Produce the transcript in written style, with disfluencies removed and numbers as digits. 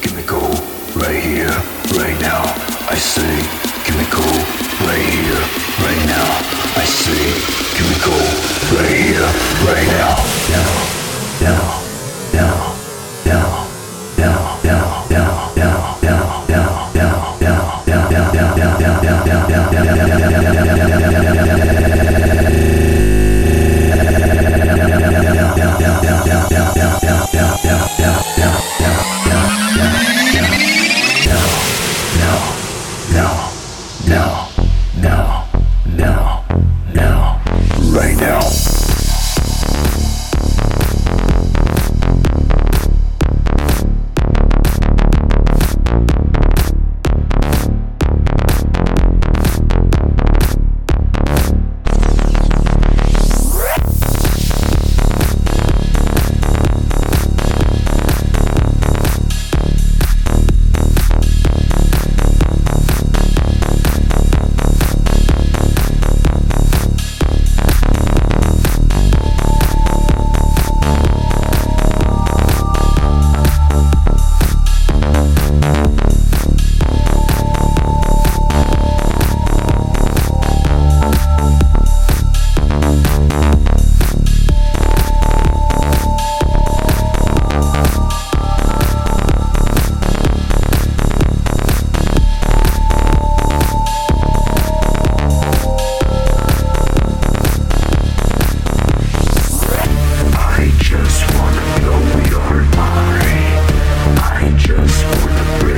give me cold right here, right now. I say, give me cold right here, right now. I say, give me cold right here, right now. Down, down, down, down, down, down, down, down, down, down, down, down, down, down, down, down, down, down, down, down, right now. I just wanna blow your mind. I just wanna break